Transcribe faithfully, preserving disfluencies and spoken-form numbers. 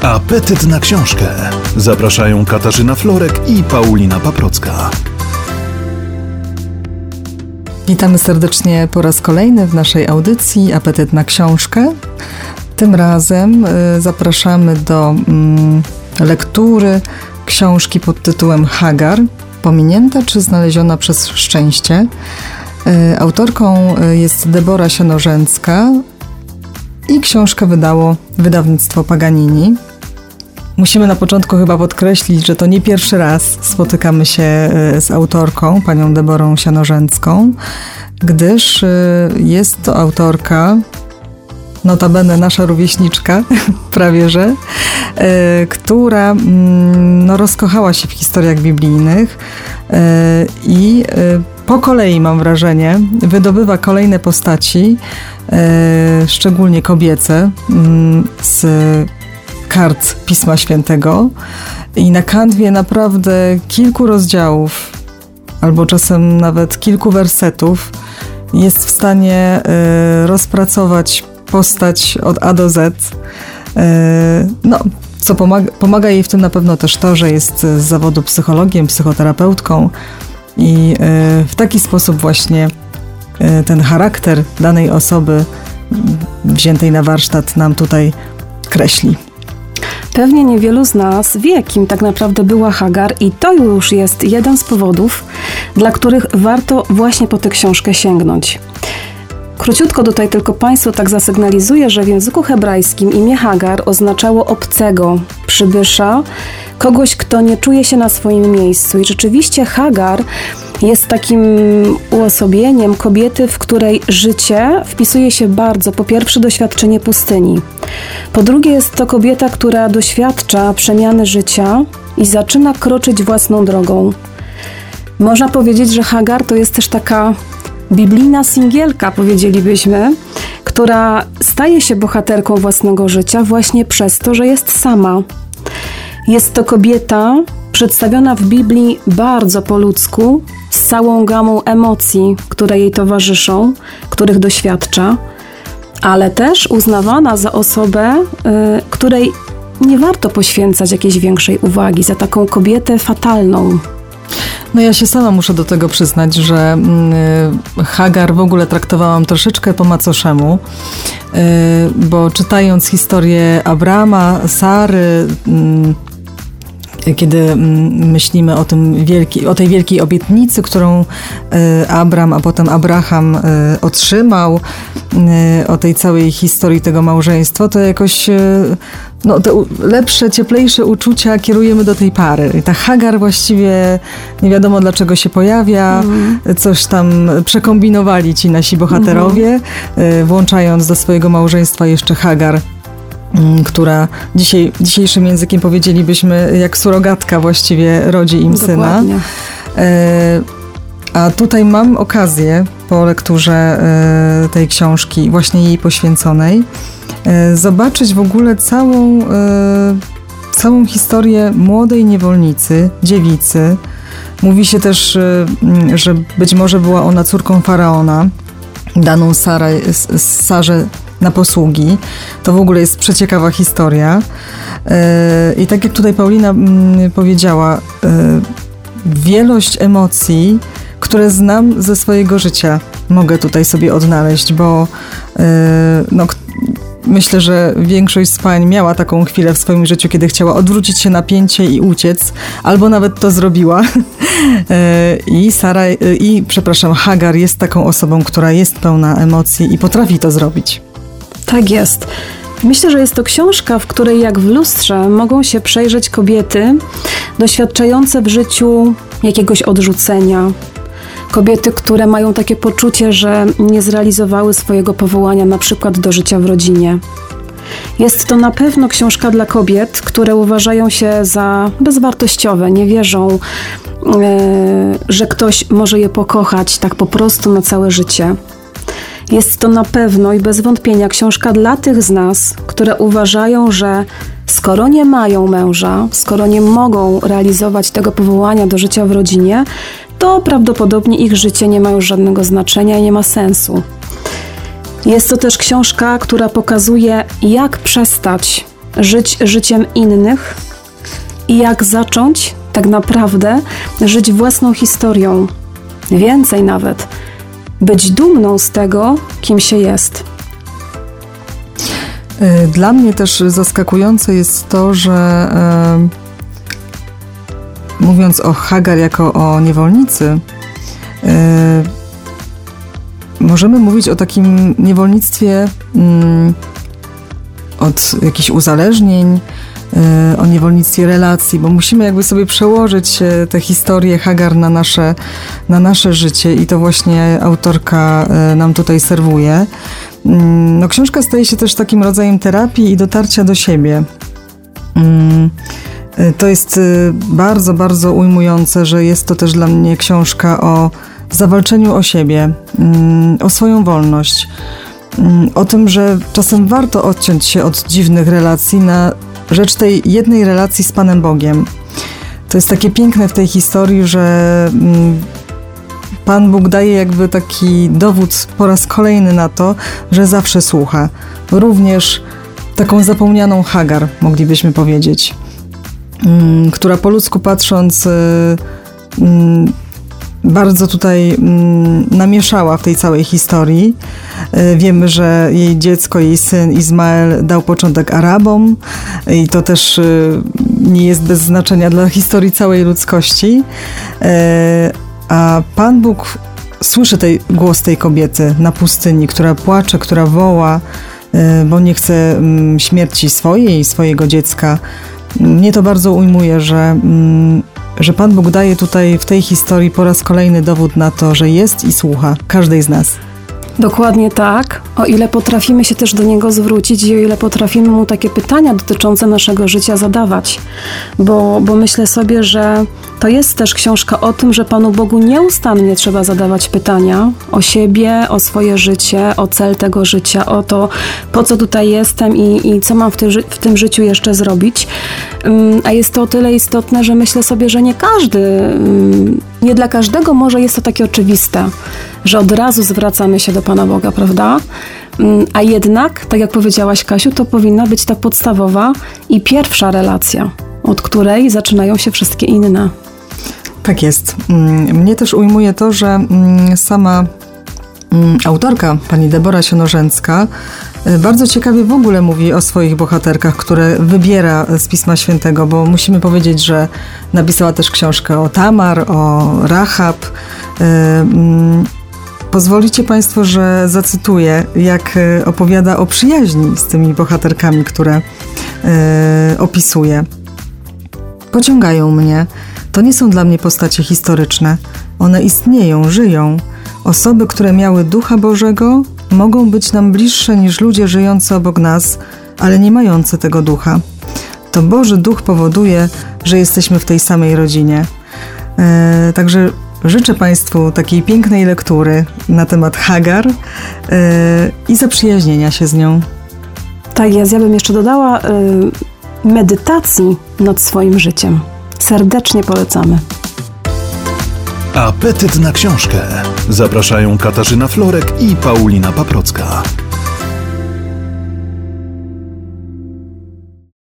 Apetyt na książkę. Zapraszają Katarzyna Florek i Paulina Paprocka. Witamy serdecznie po raz kolejny w naszej audycji Apetyt na książkę. Tym razem y, zapraszamy do y, lektury książki pod tytułem Hagar. Pominięta czy znaleziona przez szczęście? Y, autorką jest Debora Sianorzęcka i książkę wydało wydawnictwo Paganini. Musimy na początku chyba podkreślić, że to nie pierwszy raz spotykamy się z autorką, panią Deborą Sianorzęcką, gdyż jest to autorka, notabene nasza rówieśniczka, prawie że, która no, rozkochała się w historiach biblijnych i po kolei, mam wrażenie, wydobywa kolejne postaci, szczególnie kobiece, z kart Pisma Świętego i na kanwie naprawdę kilku rozdziałów, albo czasem nawet kilku wersetów jest w stanie y, rozpracować postać od A do Z. Y, no, co pomaga, pomaga jej w tym na pewno też to, że jest z zawodu psychologiem, psychoterapeutką i y, w taki sposób właśnie y, ten charakter danej osoby wziętej na warsztat nam tutaj kreśli. Pewnie niewielu z nas wie, kim tak naprawdę była Hagar i to już jest jeden z powodów, dla których warto właśnie po tę książkę sięgnąć. Króciutko tutaj tylko Państwu tak zasygnalizuję, że w języku hebrajskim imię Hagar oznaczało obcego, przybysza, kogoś, kto nie czuje się na swoim miejscu. I rzeczywiście Hagar jest takim uosobieniem kobiety, w której życie wpisuje się bardzo, po pierwsze, doświadczenie pustyni. Po drugie, jest to kobieta, która doświadcza przemiany życia i zaczyna kroczyć własną drogą. Można powiedzieć, że Hagar to jest też taka biblijna singielka, powiedzielibyśmy, która staje się bohaterką własnego życia właśnie przez to, że jest sama. Jest to kobieta przedstawiona w Biblii bardzo po ludzku, z całą gamą emocji, które jej towarzyszą, których doświadcza, ale też uznawana za osobę, y, której nie warto poświęcać jakiejś większej uwagi, za taką kobietę fatalną. No ja się sama muszę do tego przyznać, że y, Hagar w ogóle traktowałam troszeczkę po macoszemu, y, bo czytając historię Abrama, Sary, y, kiedy myślimy o tym wielki, o tej wielkiej obietnicy, którą Abram, a potem Abraham otrzymał, o tej całej historii tego małżeństwa, to jakoś no, te lepsze, cieplejsze uczucia kierujemy do tej pary. I ta Hagar właściwie nie wiadomo dlaczego się pojawia, mm. coś tam przekombinowali ci nasi bohaterowie, mm. włączając do swojego małżeństwa jeszcze Hagar, która dzisiaj, dzisiejszym językiem powiedzielibyśmy jak surogatka właściwie rodzi im Dokładnie. syna. E, a tutaj mam okazję po lekturze e, tej książki, właśnie jej poświęconej, e, zobaczyć w ogóle całą, e, całą historię młodej niewolnicy, dziewicy. Mówi się też, e, że być może była ona córką faraona, daną Sarę, Sarze na posługi. To w ogóle jest przeciekawa historia. I tak jak tutaj Paulina powiedziała, wielość emocji, które znam ze swojego życia, mogę tutaj sobie odnaleźć, bo no, myślę, że większość z pań miała taką chwilę w swoim życiu, kiedy chciała odwrócić się napięcie i uciec, albo nawet to zrobiła. I Sara, i przepraszam, Hagar jest taką osobą, która jest pełna emocji i potrafi to zrobić. Tak jest. Myślę, że jest to książka, w której jak w lustrze mogą się przejrzeć kobiety doświadczające w życiu jakiegoś odrzucenia. Kobiety, które mają takie poczucie, że nie zrealizowały swojego powołania na przykład do życia w rodzinie. Jest to na pewno książka dla kobiet, które uważają się za bezwartościowe, nie wierzą, yy, że ktoś może je pokochać tak po prostu na całe życie. Jest to na pewno i bez wątpienia książka dla tych z nas, które uważają, że skoro nie mają męża, skoro nie mogą realizować tego powołania do życia w rodzinie, to prawdopodobnie ich życie nie ma już żadnego znaczenia i nie ma sensu. Jest to też książka, która pokazuje, jak przestać żyć życiem innych i jak zacząć tak naprawdę żyć własną historią. Więcej nawet, być dumną z tego, kim się jest. Dla mnie też zaskakujące jest to, że e, mówiąc o Hagar jako o niewolnicy, e, możemy mówić o takim niewolnictwie mm, od jakichś uzależnień, e, o niewolnictwie relacji, bo musimy jakby sobie przełożyć e, tę historię Hagar na nasze, na nasze życie i to właśnie autorka e, nam tutaj serwuje. No, książka staje się też takim rodzajem terapii i dotarcia do siebie. To jest bardzo, bardzo ujmujące, że jest to też dla mnie książka o zawalczeniu o siebie, o swoją wolność, o tym, że czasem warto odciąć się od dziwnych relacji na rzecz tej jednej relacji z Panem Bogiem. To jest takie piękne w tej historii, że Pan Bóg daje jakby taki dowód po raz kolejny na to, że zawsze słucha. Również taką zapomnianą Hagar, moglibyśmy powiedzieć, mm, która po ludzku patrząc mm, bardzo tutaj mm, namieszała w tej całej historii. Y, wiemy, że jej dziecko, jej syn Izmael dał początek Arabom i to też y, nie jest bez znaczenia dla historii całej ludzkości. Y, A Pan Bóg słyszy tej, głos tej kobiety na pustyni, która płacze, która woła, bo nie chce śmierci swojej i swojego dziecka. Mnie to bardzo ujmuje, że, że Pan Bóg daje tutaj w tej historii po raz kolejny dowód na to, że jest i słucha każdej z nas. Dokładnie tak. O ile potrafimy się też do Niego zwrócić i o ile potrafimy Mu takie pytania dotyczące naszego życia zadawać. Bo, bo myślę sobie, że to jest też książka o tym, że Panu Bogu nieustannie trzeba zadawać pytania o siebie, o swoje życie, o cel tego życia, o to, po co tutaj jestem i, i co mam w, ty, w tym życiu jeszcze zrobić. A jest to o tyle istotne, że myślę sobie, że nie każdy, nie dla każdego może jest to takie oczywiste, że od razu zwracamy się do Pana Boga, prawda? A jednak, tak jak powiedziałaś, Kasiu, to powinna być ta podstawowa i pierwsza relacja, od której zaczynają się wszystkie inne. Tak jest. Mnie też ujmuje to, że sama autorka, pani Debora Sienorzęcka, bardzo ciekawie w ogóle mówi o swoich bohaterkach, które wybiera z Pisma Świętego, bo musimy powiedzieć, że napisała też książkę o Tamar, o Rahab. Pozwolicie Państwo, że zacytuję, jak opowiada o przyjaźni z tymi bohaterkami, które opisuje. Pociągają mnie. To nie są dla mnie postacie historyczne. One istnieją, żyją. Osoby, które miały Ducha Bożego, mogą być nam bliższe niż ludzie żyjący obok nas, ale nie mający tego Ducha. To Boży Duch powoduje, że jesteśmy w tej samej rodzinie. E, także życzę Państwu takiej pięknej lektury na temat Hagar e, i zaprzyjaźnienia się z nią. Tak jest, ja bym jeszcze dodała y, medytacji nad swoim życiem. Serdecznie polecamy. Apetyt na książkę. Zapraszają Katarzyna Florek i Paulina Paprocka.